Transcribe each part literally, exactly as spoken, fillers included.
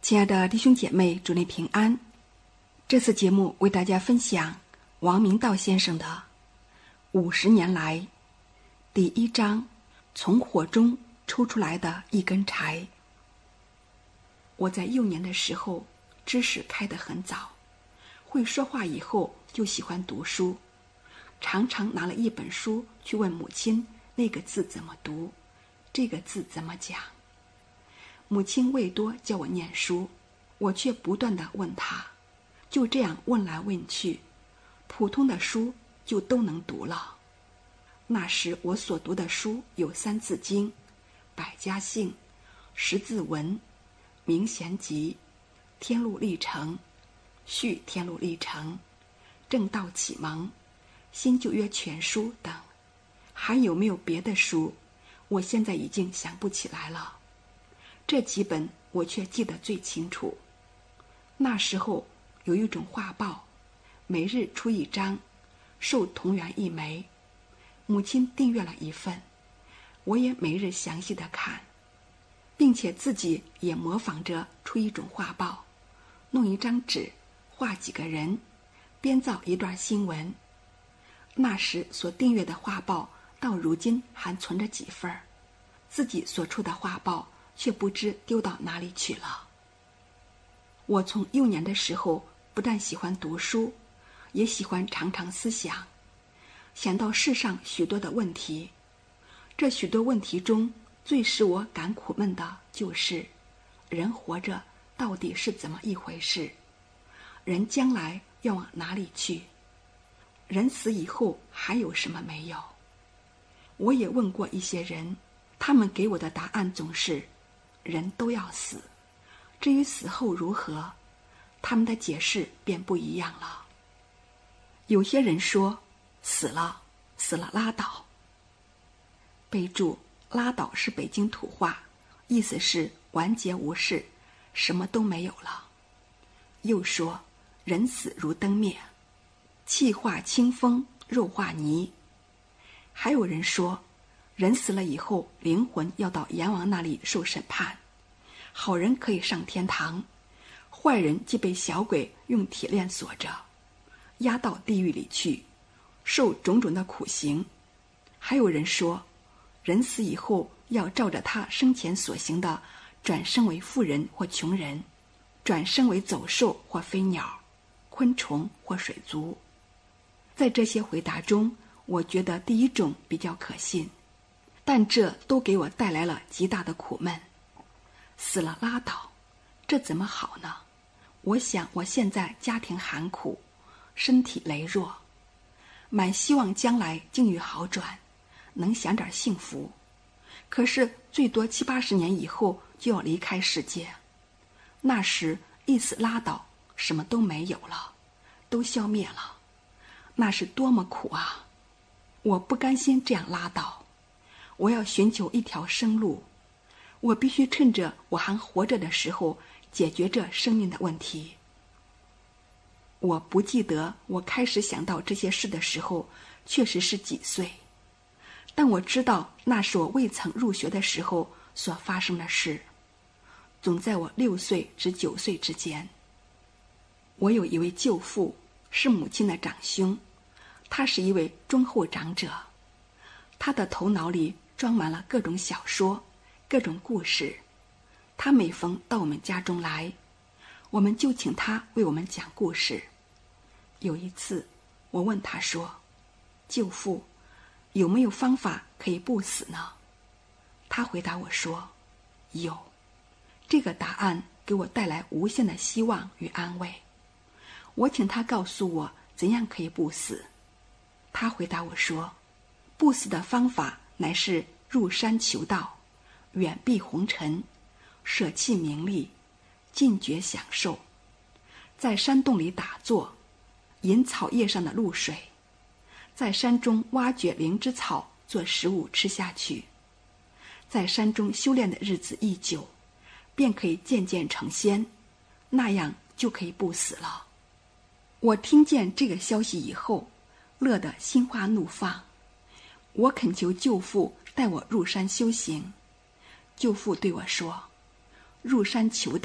亲爱的弟兄姐妹，主内平安。这次节目为大家分享王明道先生的《五十年来》第一章，从火中抽出来的一根柴。我在幼年的时候知识开得很早，会说话以后就喜欢读书，常常拿了一本书去问母亲那个字怎么读，这个字怎么讲。母亲未多教我念书，我却不断地问她，就这样问来问去，普通的书就都能读了。那时我所读的书有三字经、百家姓、十字文、明贤集、天路历程、续天路历程、正道启蒙、新旧约全书等。还有没有别的书，我现在已经想不起来了。这几本我却记得最清楚。那时候有一种画报，每日出一张，售同元一枚。母亲订阅了一份，我也每日详细的看，并且自己也模仿着出一种画报，弄一张纸，画几个人，编造一段新闻。那时所订阅的画报到如今还存着几份，自己所出的画报却不知丢到哪里去了。我从幼年的时候不但喜欢读书，也喜欢常常思想，想到世上许多的问题。这许多问题中，最使我感苦闷的就是人活着到底是怎么一回事，人将来要往哪里去，人死以后还有什么没有。我也问过一些人，他们给我的答案总是人都要死，至于死后如何，他们的解释便不一样了。有些人说死了死了拉倒。备注：拉倒是北京土话，意思是完结无事，什么都没有了。又说人死如灯灭，气化清风，肉化泥。还有人说人死了以后，灵魂要到阎王那里受审判，好人可以上天堂，坏人即被小鬼用铁链锁着，押到地狱里去，受种种的苦刑。还有人说人死以后要照着他生前所行的，转生为富人或穷人，转生为走兽或飞鸟、昆虫或水族。在这些回答中，我觉得第一种比较可信，但这都给我带来了极大的苦闷。死了拉倒，这怎么好呢？我想我现在家庭寒苦，身体羸弱，满希望将来境遇好转，能享点幸福。可是最多七八十年以后就要离开世界，那时一死拉倒，什么都没有了，都消灭了，那是多么苦啊！我不甘心这样拉倒，我要寻求一条生路，我必须趁着我还活着的时候解决这生命的问题。我不记得我开始想到这些事的时候确实是几岁，但我知道那是我未曾入学的时候所发生的事，总在我六岁至九岁之间。我有一位舅父，是母亲的长兄，他是一位忠厚长者，他的头脑里装满了各种小说，各种故事。他每逢到我们家中来，我们就请他为我们讲故事。有一次我问他说，舅父，有没有方法可以不死呢？他回答我说，有。这个答案给我带来无限的希望与安慰。我请他告诉我怎样可以不死。他回答我说，不死的方法乃是入山求道，远避红尘，舍弃名利，尽觉享受，在山洞里打坐，饮草叶上的露水，在山中挖掘灵芝草做食物吃下去，在山中修炼的日子一久，便可以渐渐成仙，那样就可以不死了。我听见这个消息以后，乐得心花怒放。我恳求舅父带我入山修行。舅父对我说，入山求道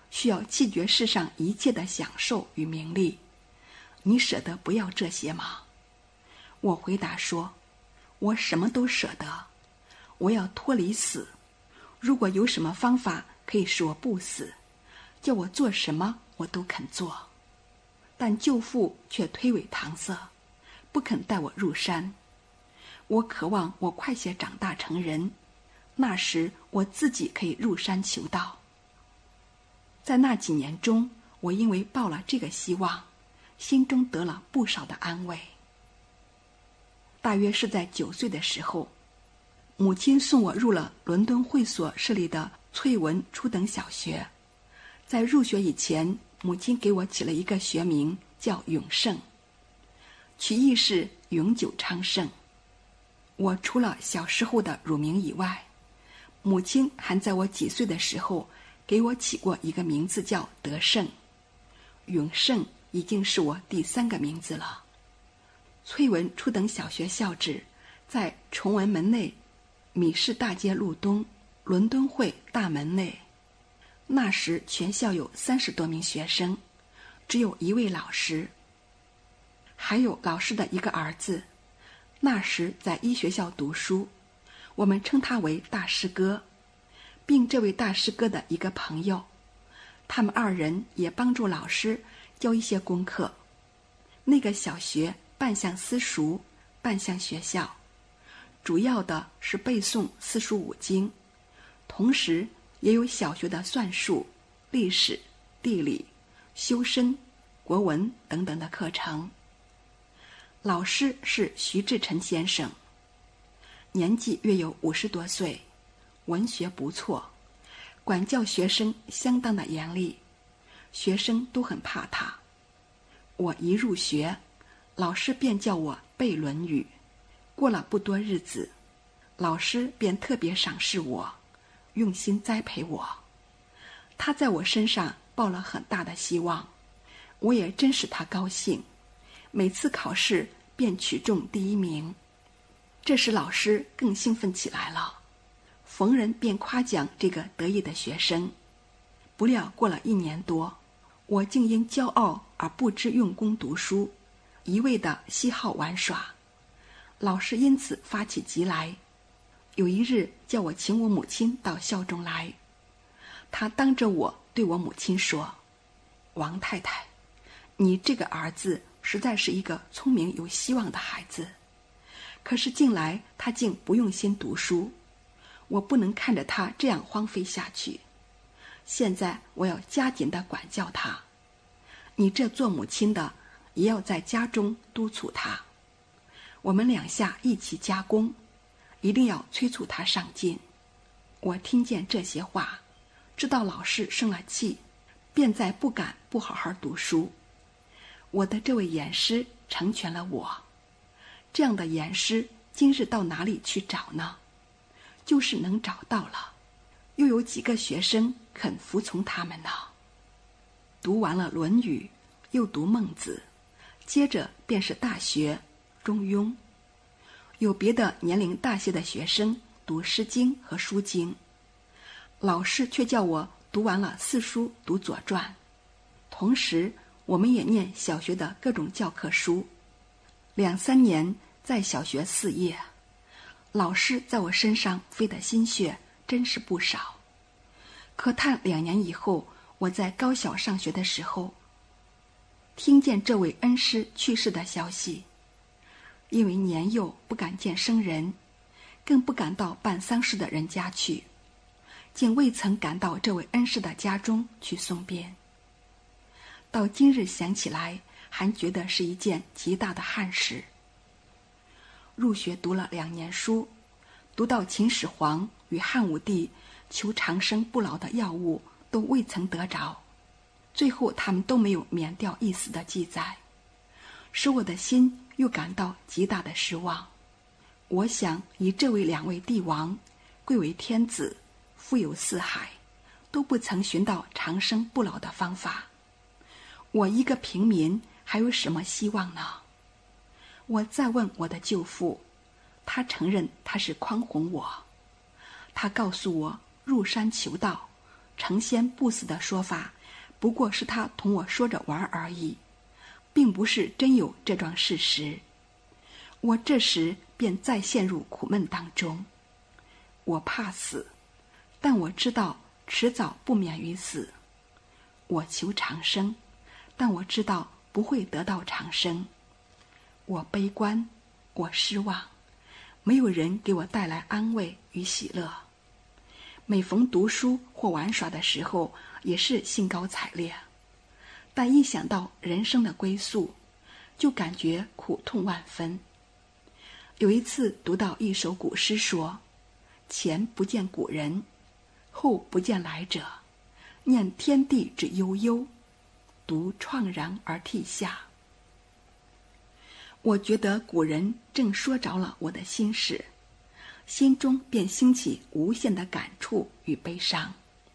需要弃绝世上一切的享受与名利，你舍得不要这些吗？我回答说，我什么都舍得，我要脱离死。如果有什么方法可以使我不死，叫我做什么我都肯做。但舅父却推诿搪塞，不肯带我入山。我渴望我快些长大成人，那时我自己可以入山求道。在那几年中，我因为抱了这个希望，心中得了不少的安慰。大约是在九岁的时候，母亲送我入了伦敦会所设立的翠文初等小学。在入学以前，母亲给我起了一个学名叫永盛，取意是永久昌盛。我除了小时候的乳名以外，母亲还在我几岁的时候给我起过一个名字叫德胜。永盛已经是我第三个名字了。翠文初等小学校址在崇文门内米市大街路东伦敦会大门内。那时全校有三十多名学生，只有一位老师，还有老师的一个儿子，那时在医学校读书，我们称他为大师哥，并这位大师哥的一个朋友，他们二人也帮助老师教一些功课。那个小学半像私塾，半像学校，主要的是背诵四书五经，同时也有小学的算术、历史、地理、修身、国文等等的课程。老师是徐志臣先生，年纪约有五十多岁，文学不错，管教学生相当的严厉，学生都很怕他。我一入学，老师便叫我背《论语》，过了不多日子，老师便特别赏识我，用心栽培我。他在我身上抱了很大的希望，我也真使他高兴，每次考试便取中第一名。这时老师更兴奋起来了，逢人便夸奖这个得意的学生。不料过了一年多，我竟因骄傲而不知用功读书，一味的嬉好玩耍。老师因此发起急来，有一日叫我请我母亲到校中来。他当着我对我母亲说，王太太，你这个儿子实在是一个聪明有希望的孩子，可是近来他竟不用心读书，我不能看着他这样荒废下去，现在我要加紧地管教他，你这做母亲的也要在家中督促他，我们两下一起加工，一定要催促他上进。我听见这些话，知道老师生了气，便再不敢不好好读书。我的这位严师成全了我，这样的严师今日到哪里去找呢？就是能找到了，又有几个学生肯服从他们呢？读完了《论语》，又读《孟子》，接着便是大学、中庸。有别的年龄大些的学生读《诗经》和《书经》，老师却叫我读完了四书，读《左传》。同时我们也念小学的各种教科书。两三年在小学四业，老师在我身上费的心血真是不少。可叹两年以后，我在高小上学的时候，听见这位恩师去世的消息，因为年幼不敢见生人，更不敢到办丧事的人家去，竟未曾赶到这位恩师的家中去送殡。到今日想起来，还觉得是一件极大的憾事。入学读了两年书，读到秦始皇与汉武帝求长生不老的药物都未曾得着，最后他们都没有免掉一死的记载，使我的心又感到极大的失望。我想以这位两位帝王，贵为天子，富有四海，都不曾寻到长生不老的方法，我一个平民还有什么希望呢？我再问我的舅父，他承认他是诓哄我。他告诉我入山求道，成仙不死的说法不过是他同我说着玩而已，并不是真有这桩事实。我这时便再陷入苦闷当中。我怕死，但我知道迟早不免于死。我求长生，但我知道不会得到长生。我悲观，我失望，没有人给我带来安慰与喜乐。每逢读书或玩耍的时候，也是兴高采烈，但一想到人生的归宿，就感觉苦痛万分。有一次读到一首古诗说：前不见古人，后不见来者，念天地之悠悠，独怆然而涕下。我觉得古人正说着了我的心事，心中便兴起无限的感触与悲伤。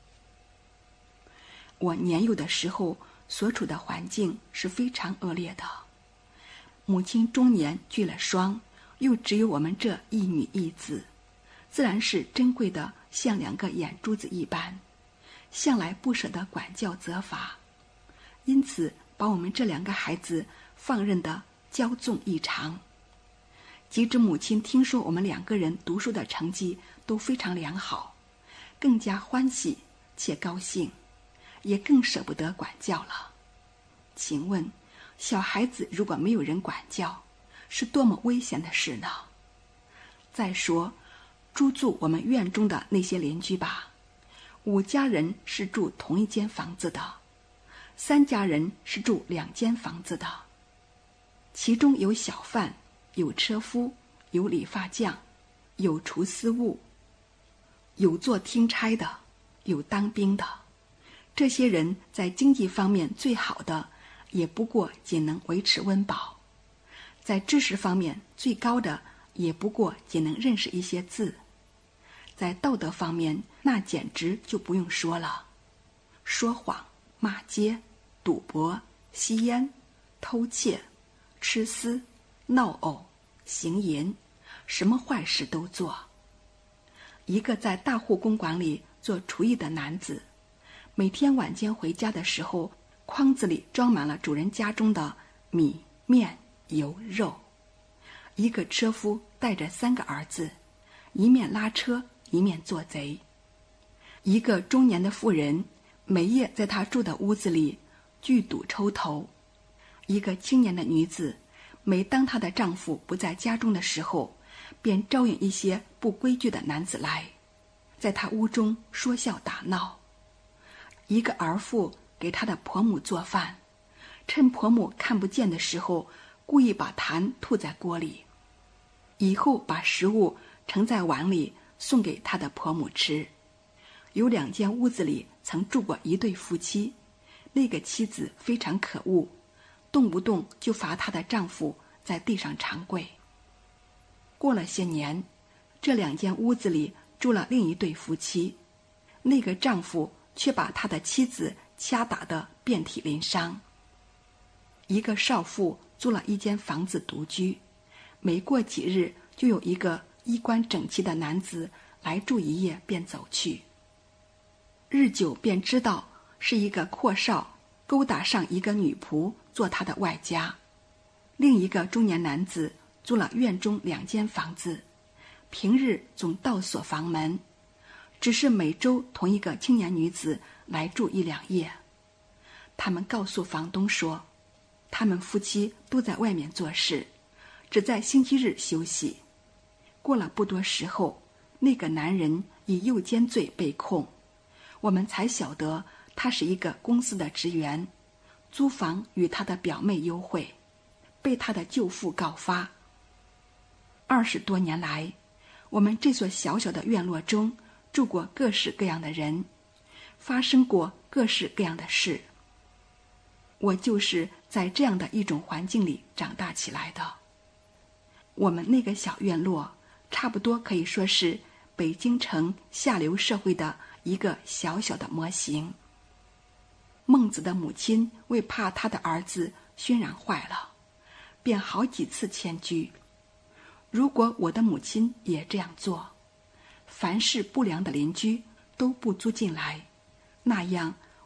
我年幼的时候所处的环境是非常恶劣的，母亲中年拒了霜，又只有我们这一女一子，自然是珍贵的像两个眼珠子一般，向来不舍得管教责罚，因此把我们这两个孩子放任的骄纵异常。及至母亲听说我们两个人读书的成绩都非常良好，更加欢喜且高兴，也更舍不得管教了。请问，小孩子如果没有人管教，是多么危险的事呢？再说，租住我们院中的那些邻居吧，五家人是住同一间房子的，三家人是住两间房子的，其中有小贩，有车夫，有理发匠，有除丝务，有做听差的，有当兵的。这些人在经济方面最好的，也不过仅能维持温饱；在知识方面最高的，也不过仅能认识一些字；在道德方面，那简直就不用说了。说谎、骂街、赌博、吸烟、偷窃、吃私、闹偶、行淫，什么坏事都做。一个在大户公馆里做厨艺的男子，每天晚间回家的时候，筐子里装满了主人家中的米、面、油、肉。一个车夫带着三个儿子，一面拉车，一面做贼。一个中年的妇人，每夜在她住的屋子里聚赌抽头。一个青年的女子，每当她的丈夫不在家中的时候，便招引一些不规矩的男子来，在她屋中说笑打闹。一个儿妇给她的婆母做饭，趁婆母看不见的时候，故意把痰吐在锅里，以后把食物盛在碗里送给她的婆母吃。有两间屋子里曾住过一对夫妻，那个妻子非常可恶，动不动就罚她的丈夫在地上长跪。过了些年，这两间屋子里住了另一对夫妻，那个丈夫却把他的妻子掐打得遍体鳞伤。一个少妇租了一间房子独居，每过几日就有一个衣冠整齐的男子来住一夜便走去，日久便知道是一个阔少勾搭上一个女仆做他的外家。另一个中年男子租了院中两间房子，平日总倒锁房门，只是每周同一个青年女子来住一两夜。他们告诉房东说，他们夫妻都在外面做事，只在星期日休息。过了不多时候，那个男人以诱奸罪被控，我们才晓得他是一个公司的职员，租房与他的表妹幽会，被他的舅父告发。二十多年来，我们这所小小的院落中住过各式各样的人，发生过各式各样的事。我就是在这样的一种环境里长大起来的。我们那个小院落差不多可以说是北京城下流社会的一个小小的模型。孟子的母亲为怕他的儿子熏染坏了，便好几次迁居。如果我的母亲也这样做，凡是不良的邻居都不租进来，那样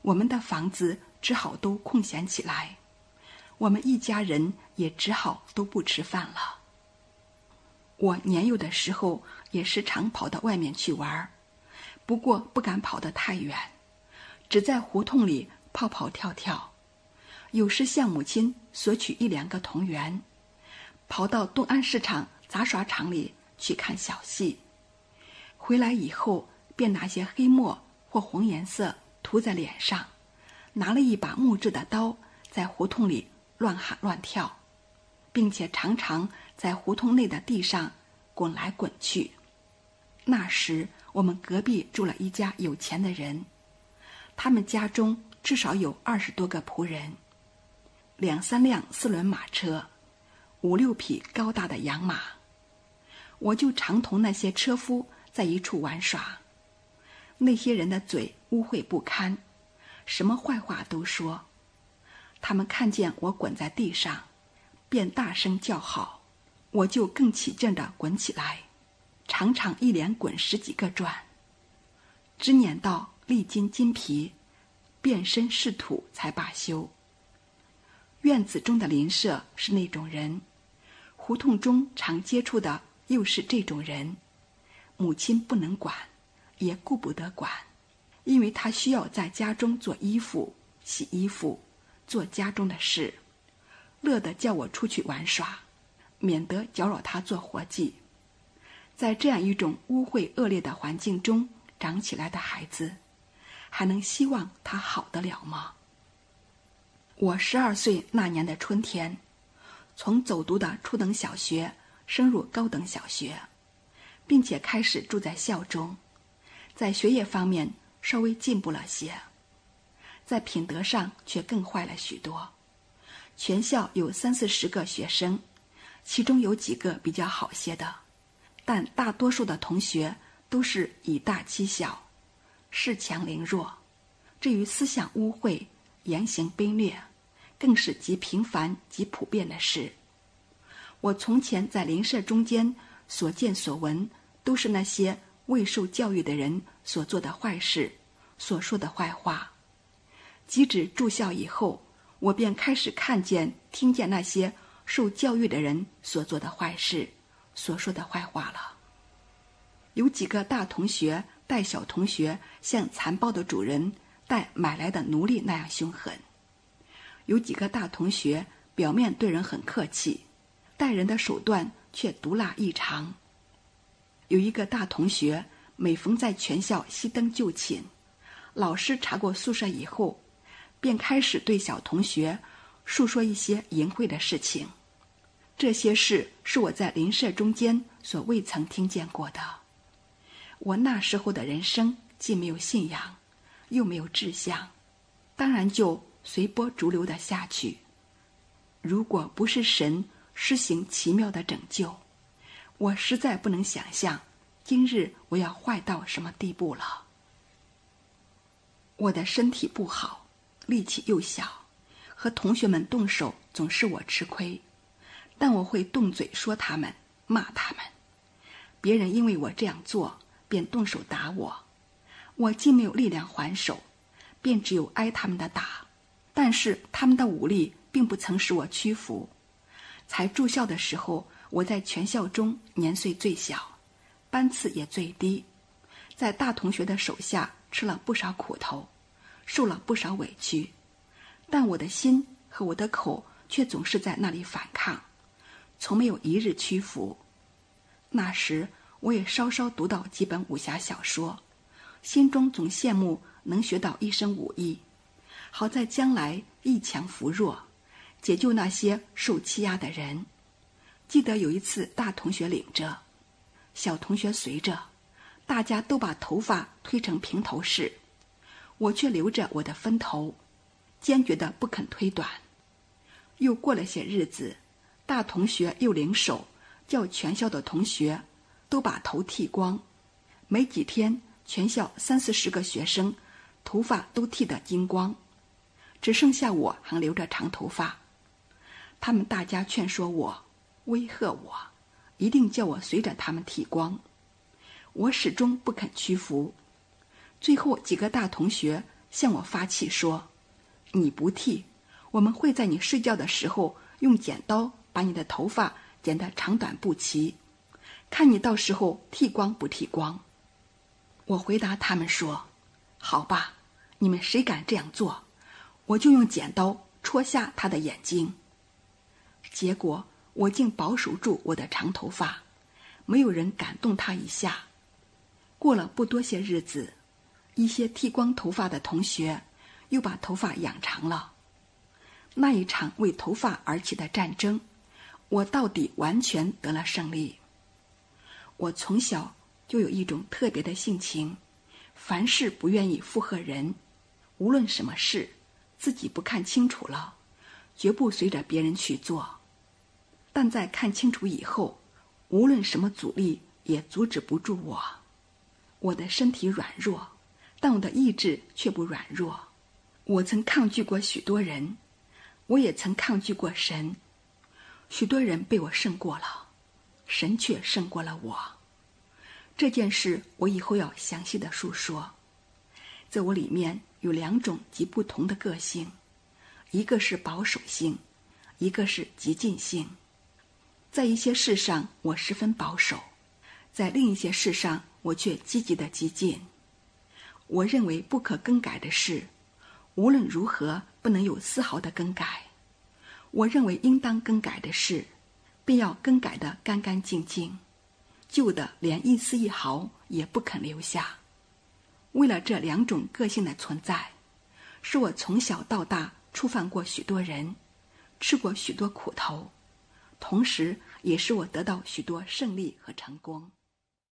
我们的房子只好都空闲起来，我们一家人也只好都不吃饭了。我年幼的时候也时常跑到外面去玩，不过不敢跑得太远，只在胡同里跑跑跳跳，有时向母亲索取一两个铜元，跑到东安市场杂耍场里去看小戏，回来以后便拿些黑墨或红颜色涂在脸上，拿了一把木质的刀在胡同里乱喊乱跳，并且常常在胡同内的地上滚来滚去。那时我们隔壁住了一家有钱的人，他们家中至少有二十多个仆人，两三辆四轮马车，五六匹高大的洋马。我就常同那些车夫在一处玩耍。那些人的嘴污秽不堪，什么坏话都说。他们看见我滚在地上，便大声叫好，我就更起劲地滚起来，常常一连滚十几个转，只撵到历经筋疲，遍身是土才罢休。院子中的邻舍是那种人，胡同中常接触的又是这种人，母亲不能管，也顾不得管，因为她需要在家中做衣服、洗衣服，做家中的事，乐得叫我出去玩耍，免得搅扰她做活计。在这样一种污秽恶劣的环境中长起来的孩子，还能希望他好得了吗？我十二岁那年的春天，从走读的初等小学升入高等小学，并且开始住在校中，在学业方面稍微进步了些，在品德上却更坏了许多。全校有三四十个学生，其中有几个比较好些的，但大多数的同学都是以大欺小，恃强凌弱。至于思想污秽、言行卑劣，更是极平凡极普遍的事。我从前在邻舍中间所见所闻，都是那些未受教育的人所做的坏事，所说的坏话。即使住校以后，我便开始看见听见那些受教育的人所做的坏事，所说的坏话了。有几个大同学待小同学像残暴的主人待买来的奴隶那样凶狠，有几个大同学表面对人很客气，待人的手段却毒辣异常。有一个大同学每逢在全校熄灯就寝，老师查过宿舍以后，便开始对小同学述说一些淫秽的事情。这些事是我在邻舍中间所未曾听见过的。我那时候的人生既没有信仰，又没有志向，当然就随波逐流的下去。如果不是神施行奇妙的拯救，我实在不能想象今日我要坏到什么地步了。我的身体不好，力气又小，和同学们动手总是我吃亏，但我会动嘴说他们，骂他们。别人因为我这样做，便动手打我，我既没有力量还手，便只有挨他们的打。但是他们的武力并不曾使我屈服。才住校的时候，我在全校中年岁最小，班次也最低，在大同学的手下吃了不少苦头，受了不少委屈，但我的心和我的口却总是在那里反抗，从没有一日屈服。那时我也稍稍读到几本武侠小说，心中总羡慕能学到一身武艺，好在将来一强扶弱，解救那些受欺压的人。记得有一次大同学领着，小同学随着，大家都把头发推成平头式，我却留着我的分头，坚决的不肯推短。又过了些日子，大同学又领手，叫全校的同学都把头剃光。没几天，全校三四十个学生头发都剃得精光，只剩下我还留着长头发。他们大家劝说我，威吓我，一定叫我随着他们剃光。我始终不肯屈服。最后几个大同学向我发气说，你不剃，我们会在你睡觉的时候用剪刀把你的头发剪得长短不齐，看你到时候剃光不剃光。我回答他们说，好吧，你们谁敢这样做，我就用剪刀戳瞎他的眼睛。结果我竟保守住我的长头发，没有人敢动它一下。过了不多些日子，一些剃光头发的同学又把头发养长了。那一场为头发而起的战争，我到底完全得了胜利。我从小就有一种特别的性情，凡事不愿意附和人，无论什么事，自己不看清楚了，绝不随着别人去做。但在看清楚以后，无论什么阻力也阻止不住我。我的身体软弱，但我的意志却不软弱。我曾抗拒过许多人，我也曾抗拒过神。许多人被我胜过了，神却胜过了我。这件事我以后要详细的述说。在我里面有两种极不同的个性，一个是保守性，一个是激进性。在一些事上我十分保守，在另一些事上我却积极的激进。我认为不可更改的事，无论如何不能有丝毫的更改。我认为应当更改的事，便要更改得干干净净，旧的连一丝一毫也不肯留下。为了这两种个性的存在，使我从小到大触犯过许多人，吃过许多苦头，同时也使我得到许多胜利和成功。